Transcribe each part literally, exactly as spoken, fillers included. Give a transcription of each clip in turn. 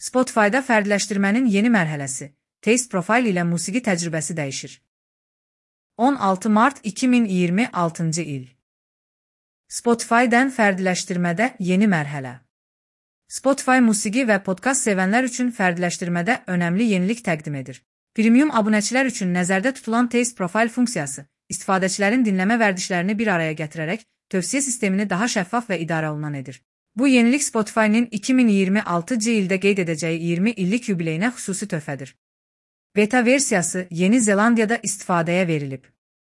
Spotify-da fərdiləşdirmənin yeni mərhələsi, Taste Profile ilə musiqi təcrübəsi dəyişir. on altı mart iki min iyirmi altıncı il. Spotify-dən fərdiləşdirmədə yeni mərhələ. Spotify musiqi və podkast sevənlər üçün fərdiləşdirmədə önəmli yenilik təqdim edir. Premium abunəçilər üçün nəzərdə tutulan Taste Profile funksiyası, istifadəçilərin dinləmə vərdişlərini bir araya gətirərək, tövsiyə sistemini daha şəffaf və idarə olunan edir. Bu yenilik Spotify-nin iki min iyirmi altıncı ildə qeyd edəcəyi iyirmi illik yubileyinə xüsusi töhfədir. Beta versiyası Yeni Zelandiyada istifadəyə verilib.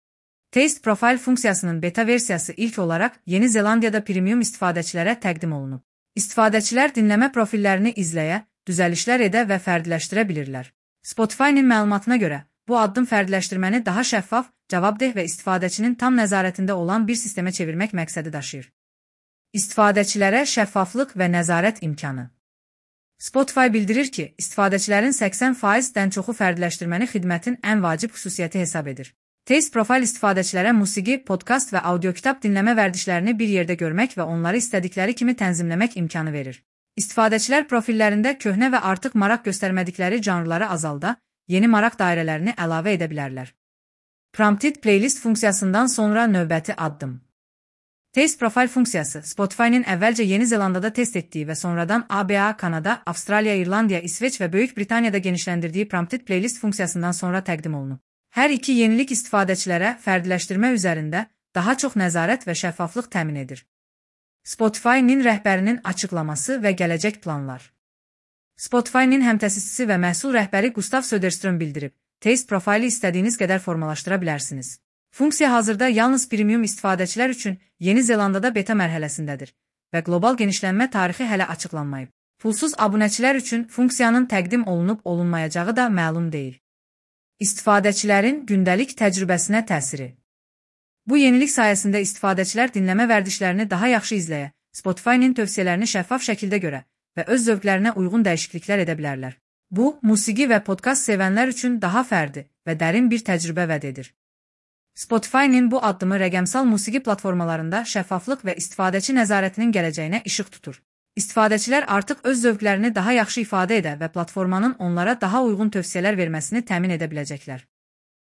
Taste Profile funksiyasının beta versiyası ilk olaraq Yeni Zelandiyada premium istifadəçilərə təqdim olunub. İstifadəçilər dinləmə profillərini izləyə, düzəlişlər edə və fərdiləşdirə bilirlər. Spotify-nin məlumatına görə, bu addım fərdiləşdirməni daha şəffaf, cavabdeh və istifadəçinin tam nəzarətində olan bir sistemə çevirmək məqsədi daşıyır. İstifadəçilərə şəffaflıq və nəzarət imkanı. Spotify bildirir ki, istifadəçilərin səksən faizdən çoxu fərdiləşdirməni xidmətin ən vacib xüsusiyyəti hesab edir. Taste Profile istifadəçilərə musiqi, podkast və audiokitab dinləmə vərdişlərini bir yerdə görmək və onları istədikləri kimi tənzimləmək imkanı verir. İstifadəçilər profillərində köhnə və artıq maraq göstərmədikləri janrları azalda, yeni maraq dairələrini əlavə edə bilərlər. Prompted Playlist funksiyasından sonra növbəti addım. Taste Profile funksiyası Spotify-nin əvvəlcə Yeni Zelandiyada test etdiyi və sonradan A B A, Kanada, Avstraliya, İrlandiya, İsveç və Böyük Britaniyada genişləndirdiyi Prompted Playlist funksiyasından sonra təqdim olunub. Hər iki yenilik istifadəçilərə fərdiləşdirmə üzərində daha çox nəzarət və şəffaflıq təmin edir. Spotify-nin rəhbərinin açıqlaması və gələcək planlar. Spotify-nin həmtəsisçisi və məhsul rəhbəri Gustav Söderström bildirib, Taste Profile-i istədiyiniz qədər formalaşdıra bilərsiniz. Funksiya hazırda yalnız premium istifadəçilər üçün Yeni Zelandiyada beta mərhələsindədir və qlobal genişlənmə tarixi hələ açıqlanmayıb. Pulsuz abunəçilər üçün funksiyanın təqdim olunub-olunmayacağı da məlum deyil. İstifadəçilərin gündəlik təcrübəsinə təsiri. Bu yenilik sayəsində istifadəçilər dinləmə vərdişlərini daha yaxşı izləyə, Spotify-nin tövsiyələrini şəffaf şəkildə görə və öz zövqlərinə uyğun dəyişikliklər edə bilərlər. Bu, musiqi və podkast sevənlər üçün daha fərdi və dərin bir təcrübə vəd edir. Spotify-nin bu addımı rəqəmsal musiqi platformalarında şəffaflıq və istifadəçi nəzarətinin gələcəyinə işıq tutur. İstifadəçilər artıq öz zövqlərini daha yaxşı ifadə edə və platformanın onlara daha uyğun tövsiyələr verməsini təmin edə biləcəklər.